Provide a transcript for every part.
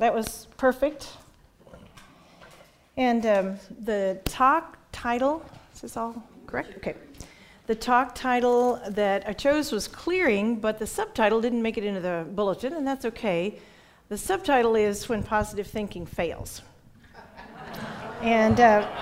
that was perfect. And the talk title, is this all correct? Okay. The talk title that I chose was Clearing, but the subtitle didn't make it into the bulletin, and that's okay. The subtitle is When Positive Thinking Fails. And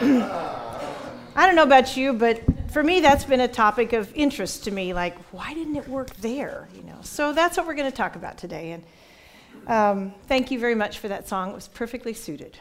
I don't know about you, but for me, that's been a topic of interest to me. Like, why didn't it work there? So that's what we're going to talk about today. And thank you very much for that song. It was perfectly suited.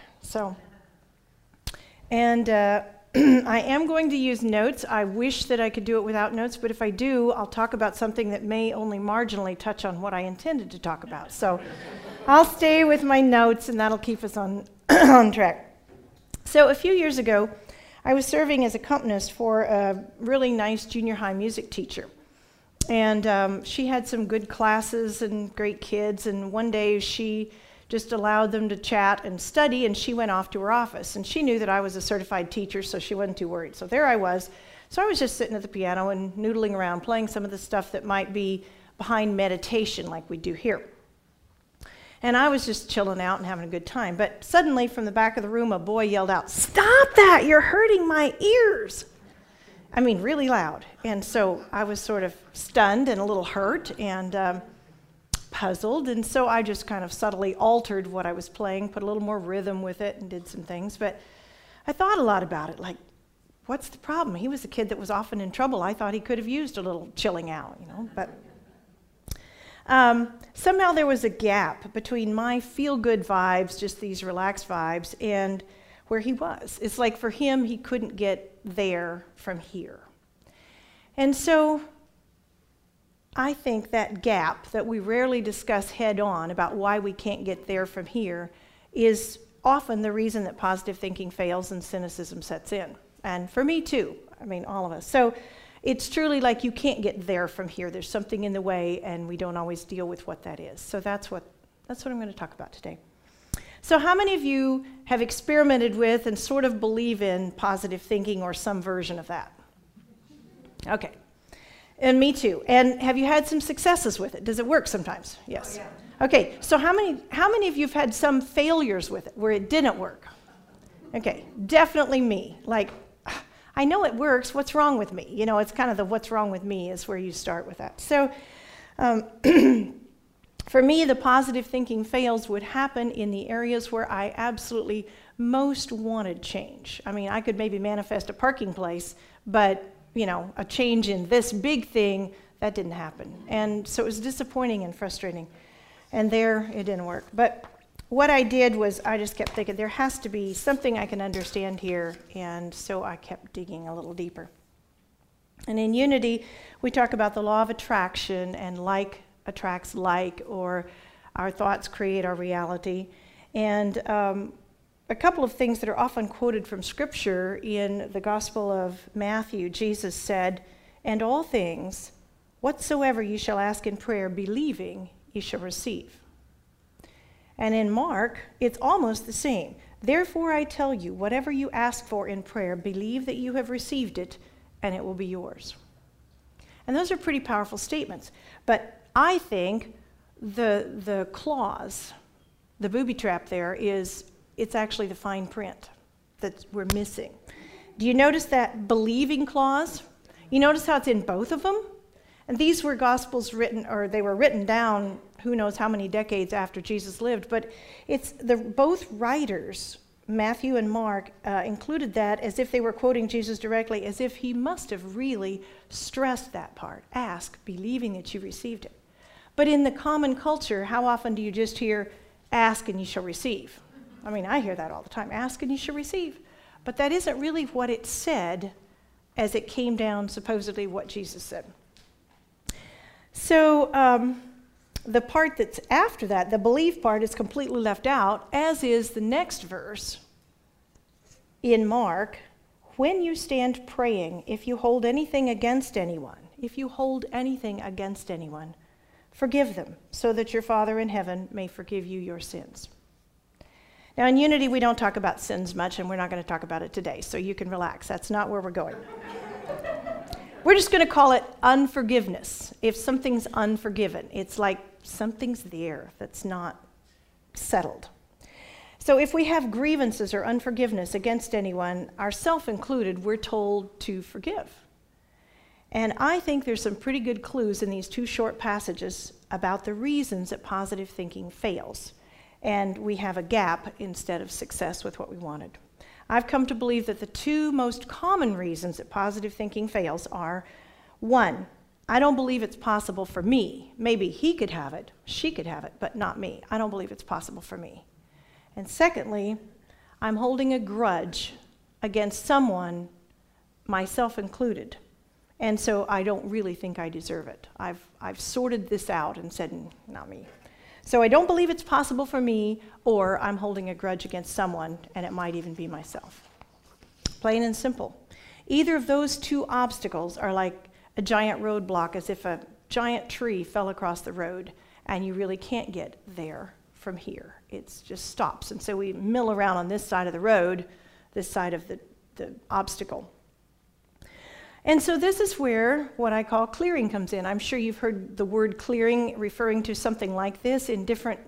I am going to use notes. I wish that I could do it without notes, but if I do, I'll talk about something that may only marginally touch on what I intended to talk about. So I'll stay with my notes, and that'll keep us on track. So a few years ago, I was serving as accompanist for a really nice junior high music teacher. And she had some good classes and great kids, and one day she just allowed them to chat and study, and she went off to her office. And she knew that I was a certified teacher, so she wasn't too worried. So there I was. So I was just sitting at the piano and noodling around, playing some of the stuff that might be behind meditation like we do here. And I was just chilling out and having a good time. But suddenly, from the back of the room, a boy yelled out, "Stop that! You're hurting my ears!" I mean, really loud. And so I was sort of stunned and a little hurt and puzzled. And so I just kind of subtly altered what I was playing, put a little more rhythm with it, and did some things. But I thought a lot about it, like, what's the problem? He was a kid that was often in trouble. I thought he could have used a little chilling out, But somehow there was a gap between my feel-good vibes, just these relaxed vibes, and where he was. It's like for him, he couldn't get there from here. And so I think that gap that we rarely discuss head on about why we can't get there from here is often the reason that positive thinking fails and cynicism sets in. And for me too, all of us. So it's truly like you can't get there from here. There's something in the way, and we don't always deal with what that is. So that's what I'm going to talk about today. So how many of you have experimented with and sort of believe in positive thinking or some version of that? Okay. And me too. And have you had some successes with it? Does it work sometimes? Yes. Oh, yeah. Okay. So how many of you have had some failures with it where it didn't work? Okay. Definitely me. Like, I know it works. What's wrong with me? It's kind of the what's wrong with me is where you start with that. So for me, the positive thinking fails would happen in the areas where I absolutely most wanted change. I could maybe manifest a parking place, but a change in this big thing, that didn't happen. And so it was disappointing and frustrating. And there, it didn't work. But what I did was I just kept thinking, there has to be something I can understand here. And so I kept digging a little deeper. And in Unity, we talk about the law of attraction and like attracts like, or our thoughts create our reality. And a couple of things that are often quoted from Scripture in the Gospel of Matthew, Jesus said, "And all things, whatsoever you shall ask in prayer, believing, you shall receive." And in Mark, it's almost the same. "Therefore I tell you, whatever you ask for in prayer, believe that you have received it, and it will be yours." And those are pretty powerful statements. But I think the clause, the booby trap there is, it's actually the fine print that we're missing. Do you notice that believing clause? You notice how it's in both of them? And these were Gospels written, or they were written down who knows how many decades after Jesus lived, but it's both writers, Matthew and Mark, included that as if they were quoting Jesus directly, as if he must have really stressed that part. Ask, believing that you received it. But in the common culture, how often do you just hear, ask and you shall receive? I hear that all the time. Ask and you shall receive. But that isn't really what it said as it came down, supposedly, what Jesus said. So the part that's after that, the belief part, is completely left out, as is the next verse in Mark. "When you stand praying, if you hold anything against anyone, forgive them, so that your Father in heaven may forgive you your sins." Now, in Unity, we don't talk about sins much, and we're not going to talk about it today, so you can relax. That's not where we're going. We're just going to call it unforgiveness. If something's unforgiven, it's like something's there that's not settled. So if we have grievances or unforgiveness against anyone, ourself included, we're told to forgive. And I think there's some pretty good clues in these two short passages about the reasons that positive thinking fails. And we have a gap instead of success with what we wanted. I've come to believe that the two most common reasons that positive thinking fails are, one, I don't believe it's possible for me. Maybe he could have it, she could have it, but not me. I don't believe it's possible for me. And secondly, I'm holding a grudge against someone, myself included. And so I don't really think I deserve it. I've sorted this out and said, not me. So I don't believe it's possible for me, or I'm holding a grudge against someone, and it might even be myself. Plain and simple. Either of those two obstacles are like a giant roadblock, as if a giant tree fell across the road, and you really can't get there from here. It just stops. And so we mill around on this side of the road, this side of the obstacle. And so this is where what I call clearing comes in. I'm sure you've heard the word clearing referring to something like this in different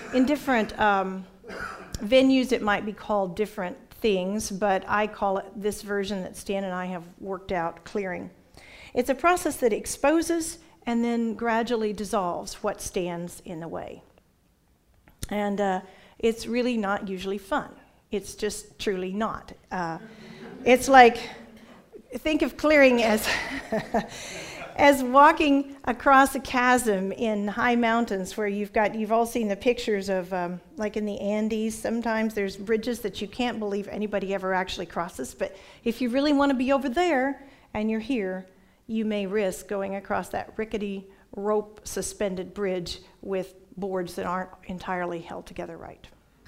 venues. It might be called different things, but I call it, this version that Stan and I have worked out, clearing. It's a process that exposes and then gradually dissolves what stands in the way. And it's really not usually fun. It's just truly not. It's like, think of clearing as as walking across a chasm in high mountains where you've all seen the pictures of, like in the Andes, sometimes there's bridges that you can't believe anybody ever actually crosses, but if you really want to be over there and you're here, you may risk going across that rickety rope suspended bridge with boards that aren't entirely held together right.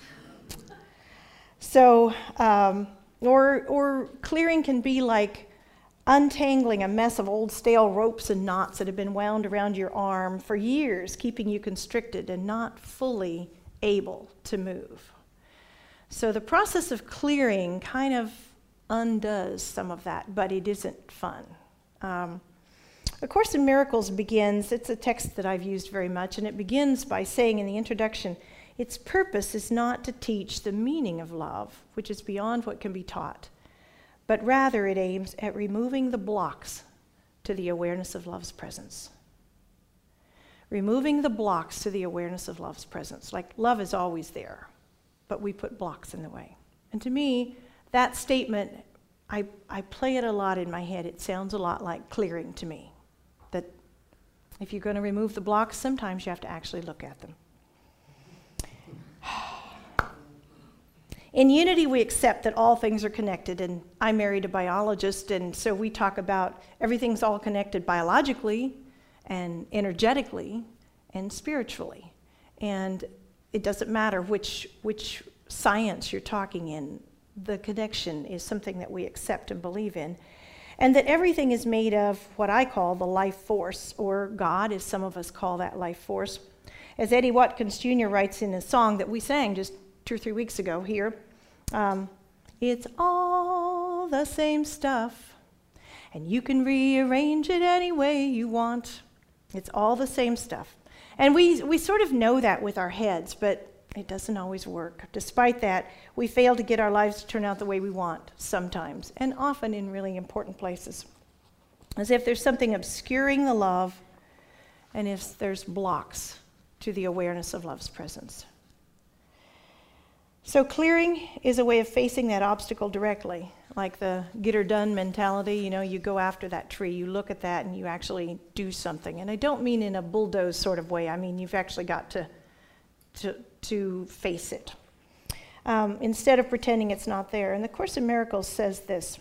So, or clearing can be like untangling a mess of old stale ropes and knots that have been wound around your arm for years, keeping you constricted and not fully able to move. So the process of clearing kind of undoes some of that, but it isn't fun. A Course in Miracles begins, it's a text that I've used very much, and it begins by saying in the introduction, its purpose is not to teach the meaning of love, which is beyond what can be taught, but rather it aims at removing the blocks to the awareness of love's presence. Removing the blocks to the awareness of love's presence. Like, love is always there, but we put blocks in the way. And to me, that statement, I play it a lot in my head. It sounds a lot like clearing to me. That if you're going to remove the blocks, sometimes you have to actually look at them. In Unity, we accept that all things are connected, and I married a biologist, and so we talk about everything's all connected biologically and energetically and spiritually. And it doesn't matter which science you're talking in, the connection is something that we accept and believe in. And that everything is made of what I call the life force, or God, as some of us call that life force. As Eddie Watkins Jr. writes in a song that we sang just 2 or 3 weeks ago here, it's all the same stuff, and you can rearrange it any way you want. It's all the same stuff. And we sort of know that with our heads, but it doesn't always work. Despite that, we fail to get our lives to turn out the way we want sometimes, and often in really important places. As if there's something obscuring the love, and if there's blocks to the awareness of love's presence. So clearing is a way of facing that obstacle directly, like the get her done mentality. You know, you go after that tree, you look at that, and you actually do something. And I don't mean in a bulldoze sort of way. I mean you've actually got to face it, instead of pretending it's not there. And the Course in Miracles says this: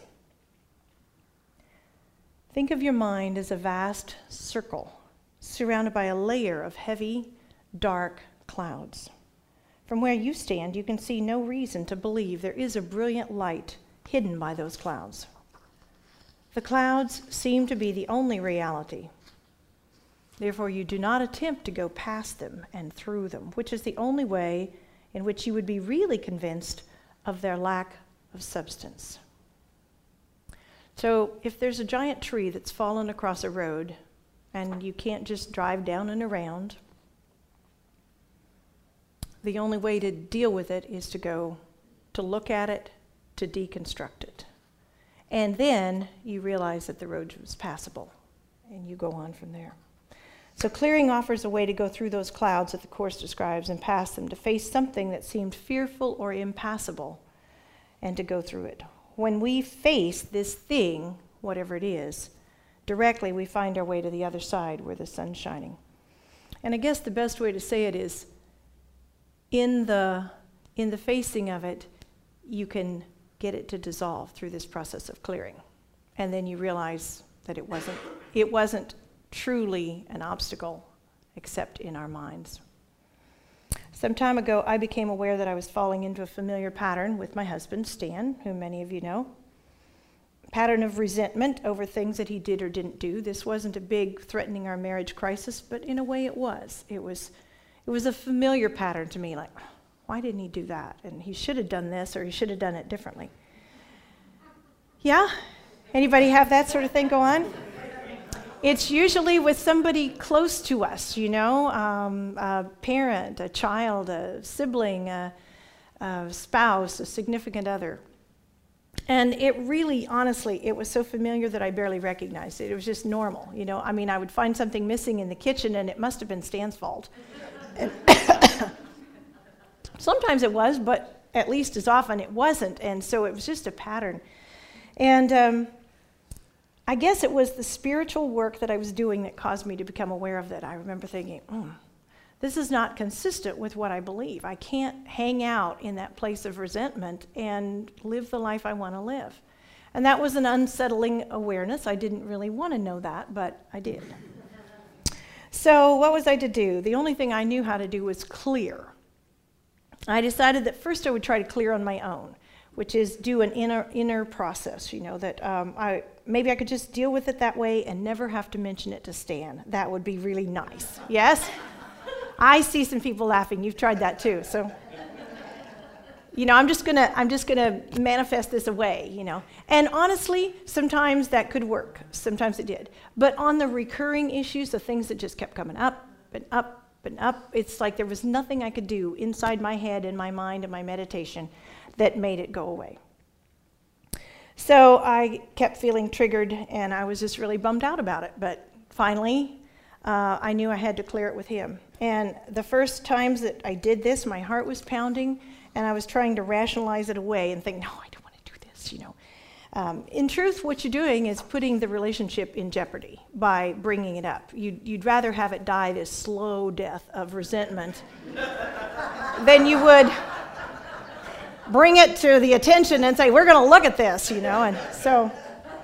think of your mind as a vast circle surrounded by a layer of heavy, dark clouds. From where you stand, you can see no reason to believe there is a brilliant light hidden by those clouds. The clouds seem to be the only reality. Therefore, you do not attempt to go past them and through them, which is the only way in which you would be really convinced of their lack of substance. So if there's a giant tree that's fallen across a road and you can't just drive down and around, the only way to deal with it is to look at it, to deconstruct it. And then you realize that the road was passable, and you go on from there. So clearing offers a way to go through those clouds that the Course describes and pass them, to face something that seemed fearful or impassable, and to go through it. When we face this thing, whatever it is, directly, we find our way to the other side where the sun's shining. And I guess the best way to say it is, in the facing of it, you can get it to dissolve through this process of clearing. And then you realize that it wasn't truly an obstacle, except in our minds. Some time ago, I became aware that I was falling into a familiar pattern with my husband, Stan, whom many of you know. Pattern of resentment over things that he did or didn't do. This wasn't a big threatening our marriage crisis, but in a way it was. It was a familiar pattern to me, like, why didn't he do that? And he should have done this, or he should have done it differently. Yeah? Anybody have that sort of thing go on? It's usually with somebody close to us, a parent, a child, a sibling, a spouse, a significant other. And it really, honestly, it was so familiar that I barely recognized it. It was just normal, I would find something missing in the kitchen, and it must have been Stan's fault. And sometimes it was, but at least as often it wasn't, and so it was just a pattern. And I guess it was the spiritual work that I was doing that caused me to become aware of that. I remember thinking, this is not consistent with what I believe. I can't hang out in that place of resentment and live the life I want to live. And that was an unsettling awareness. I didn't really want to know that, but I did. So what was I to do? The only thing I knew how to do was clear. I decided that first I would try to clear on my own, which is do an inner process, that maybe I could just deal with it that way and never have to mention it to Stan. That would be really nice. Yes? I see some people laughing. You've tried that too. So, I'm just gonna manifest this away, And honestly, sometimes that could work. Sometimes it did. But on the recurring issues, the things that just kept coming up and up and up, it's like there was nothing I could do inside my head and my mind and my meditation that made it go away. So I kept feeling triggered, and I was just really bummed out about it. But finally, I knew I had to clear it with him. And the first times that I did this, my heart was pounding, and I was trying to rationalize it away and think, no, I don't want to do this, In truth, what you're doing is putting the relationship in jeopardy by bringing it up. You'd rather have it die this slow death of resentment than you would bring it to the attention and say, we're going to look at this, And so,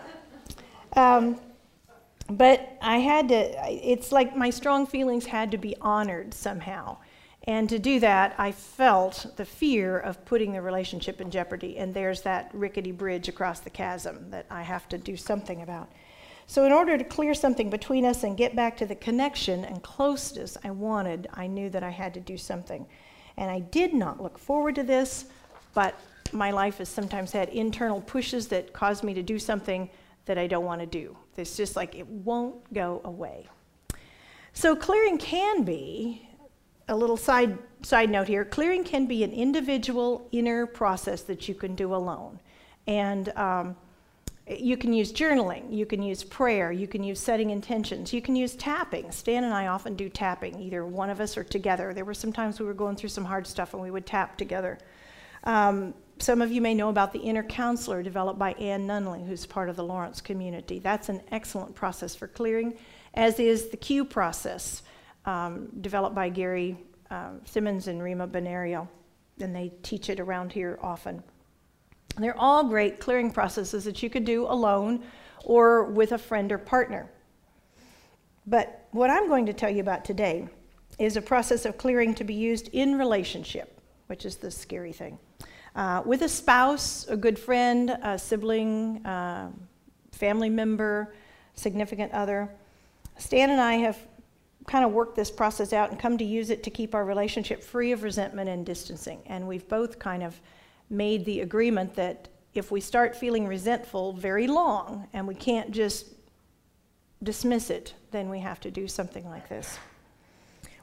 but I had to, it's like my strong feelings had to be honored somehow. And to do that, I felt the fear of putting the relationship in jeopardy. And there's that rickety bridge across the chasm that I have to do something about. So in order to clear something between us and get back to the connection and closeness I wanted, I knew that I had to do something. And I did not look forward to this, but my life has sometimes had internal pushes that cause me to do something that I don't want to do. It's just like it won't go away. So clearing can be, a little side note here, clearing can be an individual inner process that you can do alone. And you can use journaling, you can use prayer, you can use setting intentions, you can use tapping. Stan and I often do tapping, either one of us or together. There were some times we were going through some hard stuff and we would tap together. Some of you may know about the Inner Counselor developed by Ann Nunley, who's part of the Lawrence community. That's an excellent process for clearing, as is the Q process, developed by Gary Simmons and Rima Benario, and they teach it around here often. They're all great clearing processes that you could do alone or with a friend or partner. But what I'm going to tell you about today is a process of clearing to be used in relationship, which is the scary thing. With a spouse, a good friend, a sibling, family member, significant other. Stan and I have kind of worked this process out and come to use it to keep our relationship free of resentment and distancing. And we've both kind of made the agreement that if we start feeling resentful very long and we can't just dismiss it, then we have to do something like this.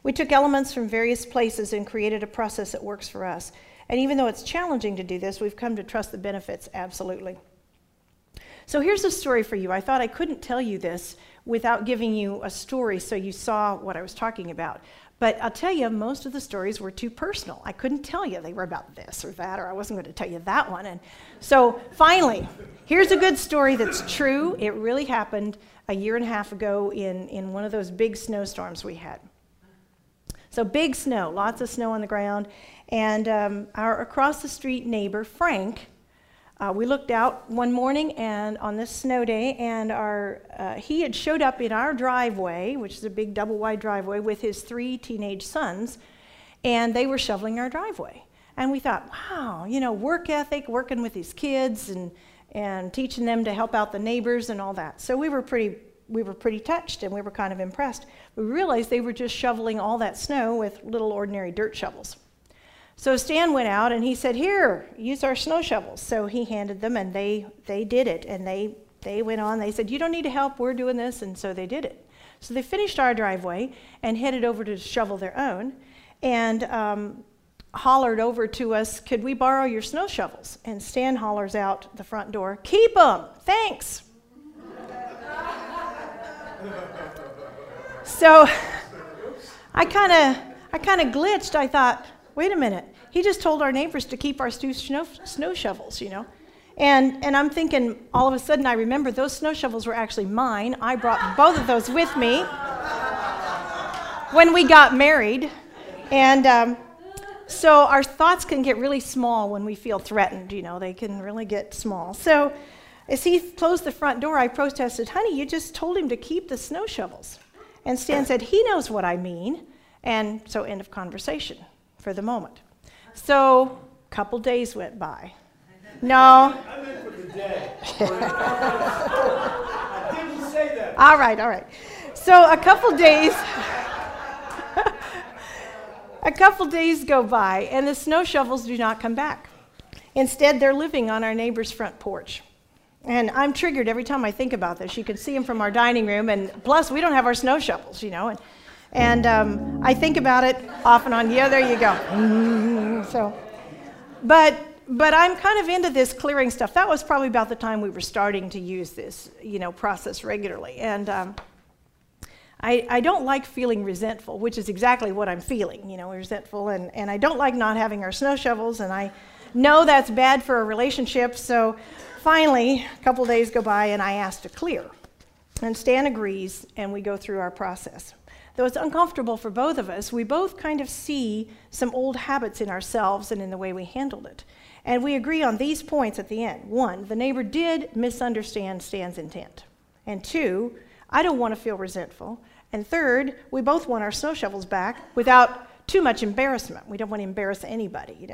We took elements from various places and created a process that works for us. And even though it's challenging to do this, we've come to trust the benefits absolutely. So here's a story for you. I thought I couldn't tell you this without giving you a story so you saw what I was talking about. But I'll tell you, most of the stories were too personal. I couldn't tell you they were about this or that, or I wasn't going to tell you that one. And so finally, here's a good story that's true. It really happened a year and a half ago in one of those big snowstorms we had. So big snow, lots of snow on the ground. And our across the street neighbor, Frank, we looked out one morning and on this snow day, and he had showed up in our driveway, which is a big double-wide driveway, with his 3 teenage sons, and they were shoveling our driveway. And we thought, wow, work ethic, working with these kids and teaching them to help out the neighbors and all that. So we were pretty touched, and we were kind of impressed. We realized they were just shoveling all that snow with little ordinary dirt shovels. So Stan went out and he said, here, use our snow shovels. So he handed them, and they did it. And they went on. They said, you don't need to help. We're doing this. And so they did it. So they finished our driveway and headed over to shovel their own, and hollered over to us, could we borrow your snow shovels? And Stan hollers out the front door, keep them. Thanks. So I kind of glitched. I thought, wait a minute, he just told our neighbors to keep our snow shovels, And I'm thinking, all of a sudden I remember those snow shovels were actually mine. I brought both of those with me when we got married. And so our thoughts can get really small when we feel threatened, they can really get small. So as he closed the front door, I protested, honey, you just told him to keep the snow shovels. And Stan said, he knows what I mean. And so end of conversation for the moment. So a couple days went by. No. I meant for the day. I didn't say that. All right. So a couple days go by, and the snow shovels do not come back. Instead, they're living on our neighbor's front porch. And I'm triggered every time I think about this. You can see them from our dining room, and plus we don't have our snow shovels, And I think about it off and on. Yeah, there you go. But I'm kind of into this clearing stuff. That was probably about the time we were starting to use this, process regularly. And I don't like feeling resentful, which is exactly what I'm feeling, resentful. And I don't like not having our snow shovels, and I know that's bad for a relationship. So finally, a couple days go by, and I ask to clear. And Stan agrees, and we go through our process. Though it's uncomfortable for both of us, we both kind of see some old habits in ourselves and in the way we handled it. And we agree on these points at the end. 1, the neighbor did misunderstand Stan's intent. And 2, I don't want to feel resentful. And 3rd, we both want our snow shovels back without too much embarrassment. We don't want to embarrass anybody,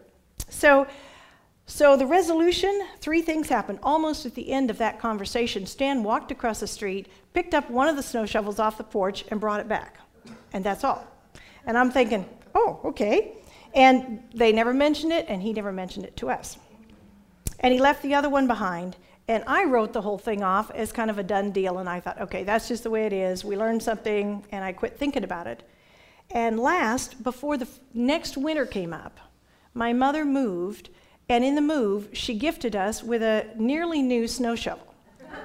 So the resolution, 3 things happened. Almost at the end of that conversation, Stan walked across the street, picked up one of the snow shovels off the porch, and brought it back. And that's all. And I'm thinking, oh, okay. And they never mentioned it, and he never mentioned it to us. And he left the other one behind, and I wrote the whole thing off as kind of a done deal, and I thought, okay, that's just the way it is. We learned something, and I quit thinking about it. And last, before the next winter came up, my mother moved, and in the move, she gifted us with a nearly new snow shovel.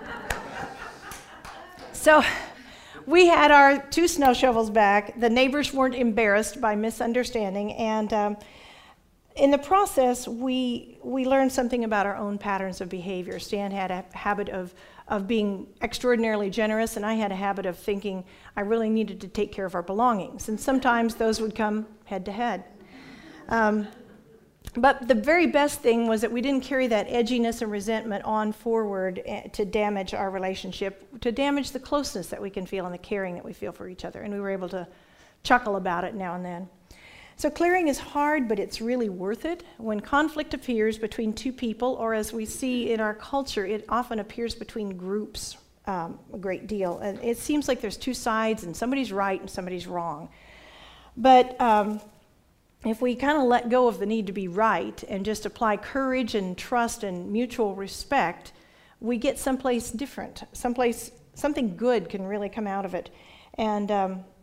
So we had our 2 snow shovels back. The neighbors weren't embarrassed by misunderstanding. And in the process, we learned something about our own patterns of behavior. Stan had a habit of being extraordinarily generous, and I had a habit of thinking I really needed to take care of our belongings. And sometimes those would come head to head. But the very best thing was that we didn't carry that edginess and resentment on forward to damage our relationship, to damage the closeness that we can feel and the caring that we feel for each other. And we were able to chuckle about it now and then. So clearing is hard, but it's really worth it. When conflict appears between 2 people, or as we see in our culture, it often appears between groups a great deal. And it seems like there's 2 sides, and somebody's right and somebody's wrong. But if we kind of let go of the need to be right and just apply courage and trust and mutual respect, we get someplace different. Something good can really come out of it. And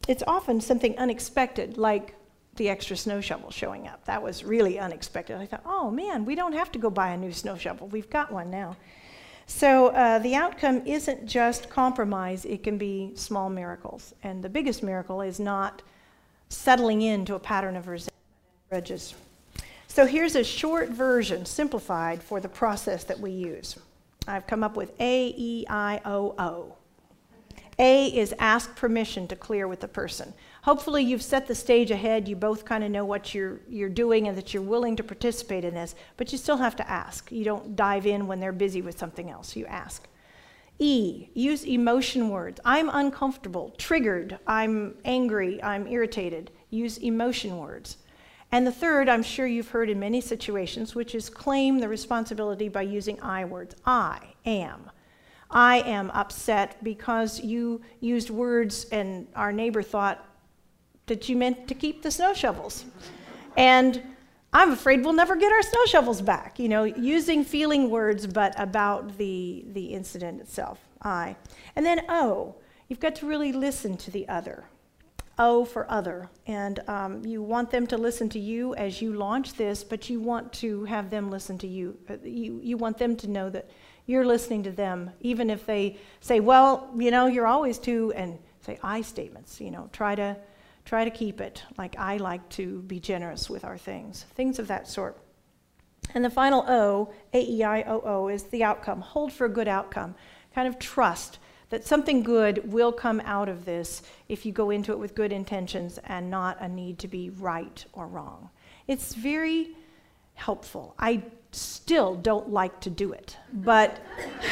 it's often something unexpected, like the extra snow shovel showing up. That was really unexpected. I thought, oh man, we don't have to go buy a new snow shovel. We've got one now. So the outcome isn't just compromise, it can be small miracles. And the biggest miracle is not settling into a pattern of resentment and grudges. So here's a short version, simplified, for the process that we use. I've come up with AEIOO. A is ask permission to clear with the person. Hopefully you've set the stage ahead, you both kind of know what you're doing and that you're willing to participate in this, but you still have to ask. You don't dive in when they're busy with something else, you ask. E, use emotion words. I'm uncomfortable, triggered, I'm angry, I'm irritated. Use emotion words. And the third, I'm sure you've heard in many situations, which is claim the responsibility by using I words. I am. I am upset because you used words and our neighbor thought that you meant to keep the snow shovels. And I'm afraid we'll never get our snow shovels back. You know, using feeling words, but about the incident itself. I. And then O, you've got to really listen to the other. O for other. And you want them to listen to you as you launch this, but you want to have them listen to you. You want them to know that you're listening to them, even if they say, well, you know, you're always too, and say I statements, you know, try to keep it. Like I like to be generous with our things of that sort. And the final O, AEIOO, is the outcome. Hold for a good outcome. Kind of trust that something good will come out of this if you go into it with good intentions and not a need to be right or wrong. It's very helpful. I still don't like to do it, but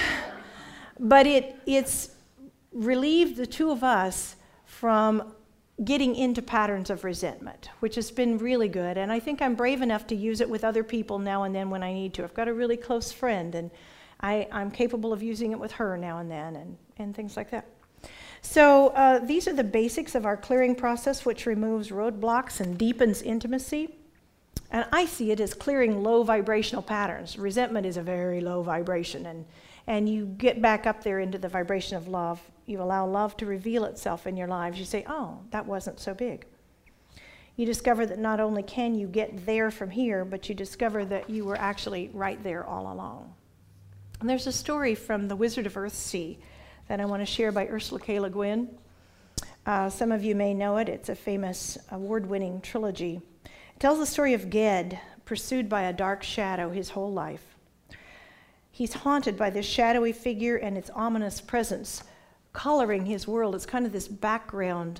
it's relieved the two of us from getting into patterns of resentment, which has been really good. And I think I'm brave enough to use it with other people now and then when I need to. I've got a really close friend, and I'm capable of using it with her now and then, and things like that. So these are the basics of our clearing process, which removes roadblocks and deepens intimacy. And I see it as clearing low vibrational patterns. Resentment is a very low vibration, and you get back up there into the vibration of love. You allow love to reveal itself in your lives. You say, oh, that wasn't so big. You discover that not only can you get there from here, but you discover that you were actually right there all along. And there's a story from The Wizard of Earthsea that I want to share by Ursula K. Le Guin. Some of you may know it. It's a famous award-winning trilogy. It tells the story of Ged, pursued by a dark shadow his whole life. He's haunted by this shadowy figure and its ominous presence coloring his world. It's kind of this background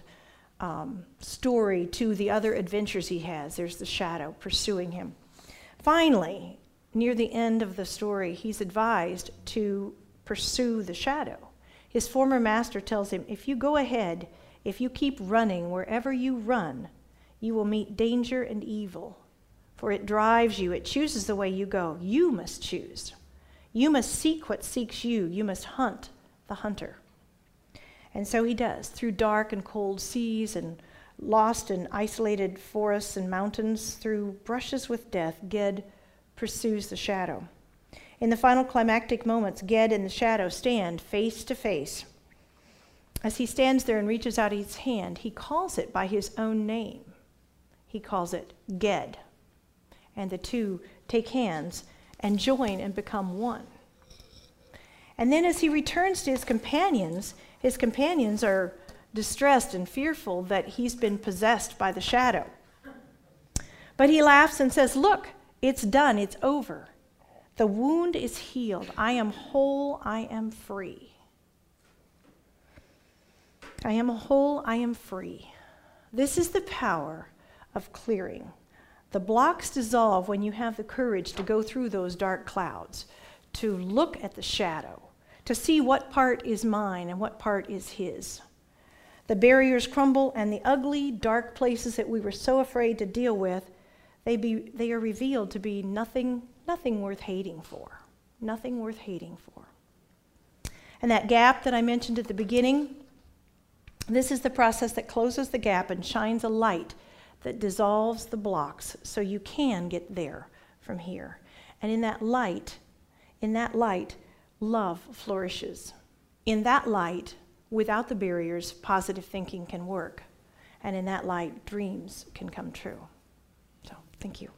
story to the other adventures he has. There's the shadow pursuing him. Finally, near the end of the story, he's advised to pursue the shadow. His former master tells him, if you go ahead, if you keep running wherever you run, you will meet danger and evil, for it drives you, it chooses the way you go. You must choose. You must seek what seeks you. You must hunt the hunter. And so he does, through dark and cold seas and lost and isolated forests and mountains, through brushes with death, Ged pursues the shadow. In the final climactic moments, Ged and the shadow stand face to face. As he stands there and reaches out his hand, he calls it by his own name. He calls it Ged. And the two take hands and join and become one. And then as he returns to his companions are distressed and fearful that he's been possessed by the shadow. But he laughs and says, look, it's done, it's over. The wound is healed. I am whole, I am free. I am whole, I am free. This is the power of clearing. The blocks dissolve when you have the courage to go through those dark clouds, to look at the shadow, to see what part is mine and what part is his. The barriers crumble, and the ugly, dark places that we were so afraid to deal with, they are revealed to be nothing worth hating for. Nothing worth hating for. And that gap that I mentioned at the beginning, this is the process that closes the gap and shines a light that dissolves the blocks so you can get there from here. And in that light, love flourishes. In that light, without the barriers, positive thinking can work. And in that light, dreams can come true. So, thank you.